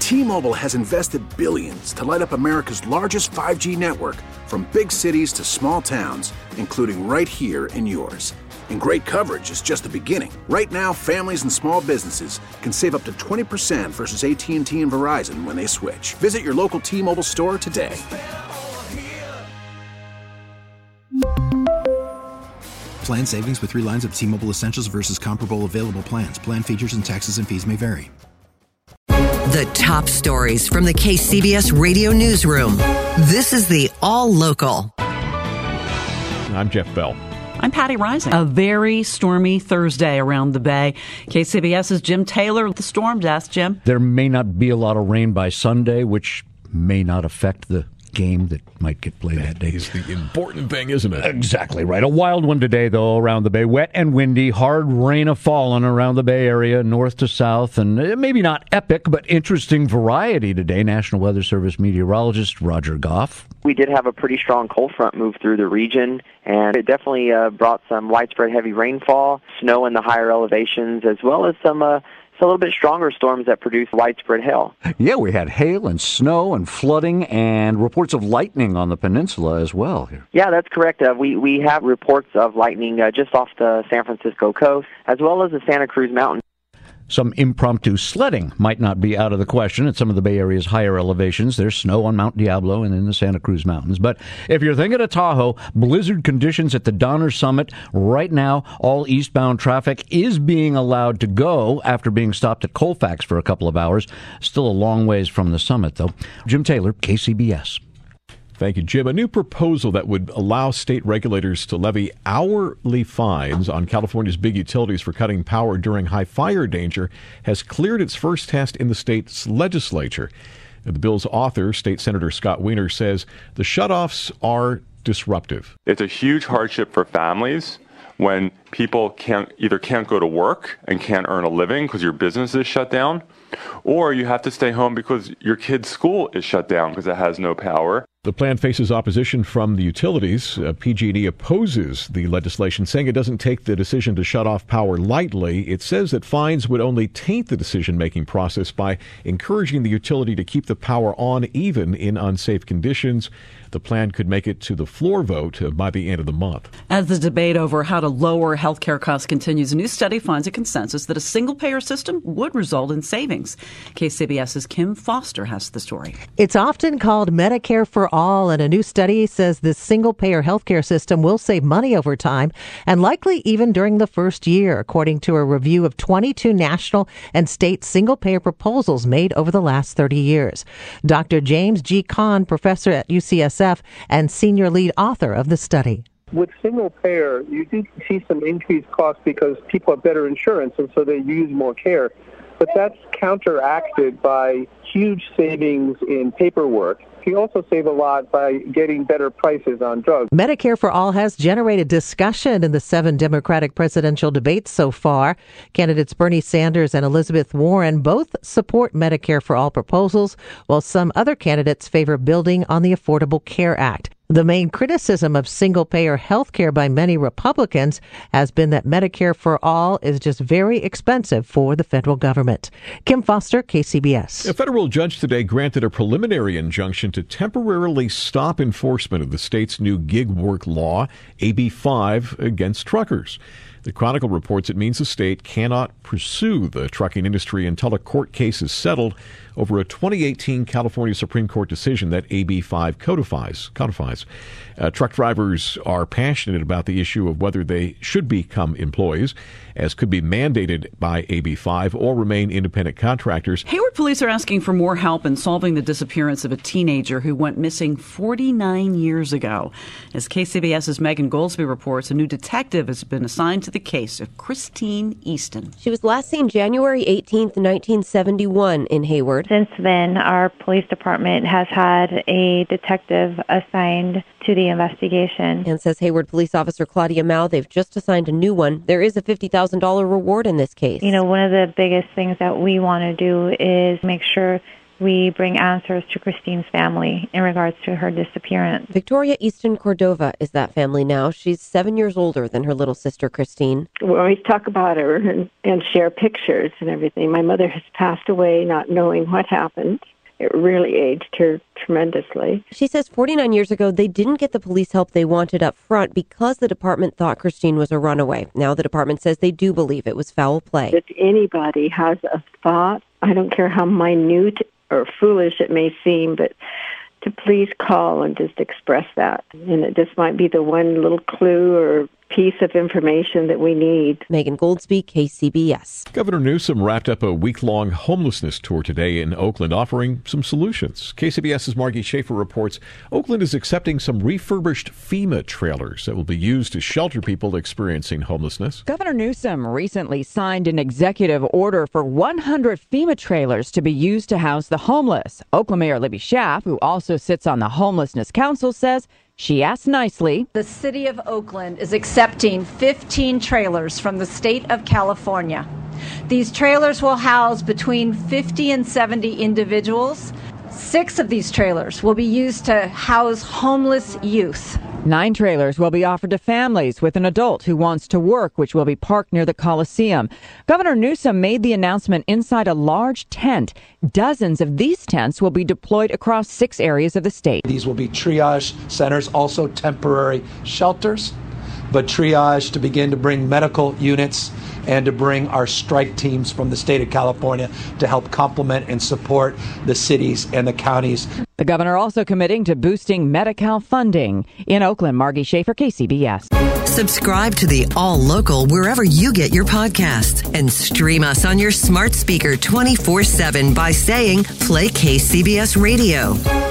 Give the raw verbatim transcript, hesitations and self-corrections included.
T-Mobile has invested billions to light up America's largest five G network, from big cities to small towns, including right here in yours. And great coverage is just the beginning. Right now, families and small businesses can save up to twenty percent versus A T and T and Verizon when they switch. Visit your local T-Mobile store today. Plan savings with three lines of T-Mobile Essentials versus comparable available plans. Plan features and taxes and fees may vary. The top stories from the K C B S Radio Newsroom. This is the All Local. I'm Jeff Bell. I'm Patty Rising. A very stormy Thursday around the Bay. KCBS's Jim Taylor at the storm desk. Jim? There may not be a lot of rain by Sunday, which may not affect the game that might get played that, that day. Is the important thing, isn't it? Exactly right. A wild one today, though, around the Bay. Wet and windy, hard rain a falling around the Bay Area, north to south, and maybe not epic, but interesting variety today. National Weather Service meteorologist Roger Goff. We did have a pretty strong cold front move through the region, and it definitely uh, brought some widespread heavy rainfall, snow in the higher elevations, as well as some uh, a little bit stronger storms that produce widespread hail. Yeah, we had hail and snow and flooding and reports of lightning on the peninsula as well here. Yeah, that's correct. Uh, we, we have reports of lightning uh, just off the San Francisco coast, as well as the Santa Cruz Mountains. Some impromptu sledding might not be out of the question at some of the Bay Area's higher elevations. There's snow on Mount Diablo and in the Santa Cruz Mountains. But if you're thinking of Tahoe, blizzard conditions at the Donner Summit. Right now, all eastbound traffic is being allowed to go after being stopped at Colfax for a couple of hours. Still a long ways from the summit, though. Jim Taylor, K C B S. Thank you, Jim. A new proposal that would allow state regulators to levy hourly fines on California's big utilities for cutting power during high fire danger has cleared its first test in the state's legislature. The bill's author, State Senator Scott Wiener, says the shutoffs are disruptive. It's a huge hardship for families when people can't either can't go to work and can't earn a living because your business is shut down, or you have to stay home because your kid's school is shut down because it has no power. The plan faces opposition from the utilities. Uh, P G and E opposes the legislation, saying it doesn't take the decision to shut off power lightly. It says that fines would only taint the decision-making process by encouraging the utility to keep the power on even in unsafe conditions. The plan could make it to the floor vote uh, by the end of the month. As the debate over how to lower health care costs continues, a new study finds a consensus that a single-payer system would result in savings. KCBS's Kim Foster has the story. It's often called Medicare for All, and a new study says this single-payer healthcare system will save money over time and likely even during the first year, according to a review of twenty-two national and state single-payer proposals made over the last thirty years. Doctor James G. Kahn, professor at U C S F and senior lead author of the study. With single payer, you do see some increased costs because people have better insurance and so they use more care. But that's counteracted by huge savings in paperwork. You also save a lot by getting better prices on drugs. Medicare for All has generated discussion in the seven Democratic presidential debates so far. Candidates Bernie Sanders and Elizabeth Warren both support Medicare for All proposals, while some other candidates favor building on the Affordable Care Act. The main criticism of single-payer health care by many Republicans has been that Medicare for All is just very expensive for the federal government. Kim Foster, K C B S. A federal judge today granted a preliminary injunction to temporarily stop enforcement of the state's new gig work law, A B five, against truckers. The Chronicle reports it means the state cannot pursue the trucking industry until a court case is settled over a twenty eighteen California Supreme Court decision that A B five codifies. codifies. Uh, truck drivers are passionate about the issue of whether they should become employees, as could be mandated by A B five, or remain independent contractors. Hayward police are asking for more help in solving the disappearance of a teenager who went missing forty-nine years ago. As KCBS's Megan Goldsby reports, a new detective has been assigned to the case of Christine Easton. She was last seen January eighteenth, nineteen seventy-one in Hayward. Since then, our police department has had a detective assigned to the investigation. And says Hayward police officer Claudia Mao, they've just assigned a new one. There is a fifty thousand dollars reward in this case. You know, one of the biggest things that we want to do is make sure we bring answers to Christine's family in regards to her disappearance. Victoria Easton Cordova is that family now. She's seven years older than her little sister, Christine. We always talk about her and, and share pictures and everything. My mother has passed away not knowing what happened. It really aged her tremendously. She says forty-nine years ago, they didn't get the police help they wanted up front because the department thought Christine was a runaway. Now the department says they do believe it was foul play. If anybody has a thought, I don't care how minute or foolish it may seem, but to please call and just express that. And it just might be the one little clue or piece of information that we need. Megan Goldsby, K C B S. Governor Newsom wrapped up a week-long homelessness tour today in Oakland, offering some solutions. KCBS's Margie Schaefer reports Oakland is accepting some refurbished FEMA trailers that will be used to shelter people experiencing homelessness. Governor Newsom recently signed an executive order for one hundred FEMA trailers to be used to house the homeless. Oakland Mayor Libby Schaaf, who also sits on the Homelessness Council, says she asked nicely. The city of Oakland is accepting fifteen trailers from the state of California. These trailers will house between fifty and seventy individuals. Six of these trailers will be used to house homeless youth. Nine trailers will be offered to families with an adult who wants to work, which will be parked near the Coliseum. Governor Newsom made the announcement inside a large tent. Dozens of these tents will be deployed across six areas of the state. These will be triage centers, also temporary shelters, but triage to begin to bring medical units and to bring our strike teams from the state of California to help complement and support the cities and the counties. The governor also committing to boosting Medi-Cal funding. In Oakland, Margie Schaefer, K C B S. Subscribe to the All Local wherever you get your podcasts and stream us on your smart speaker twenty-four seven by saying Play K C B S Radio.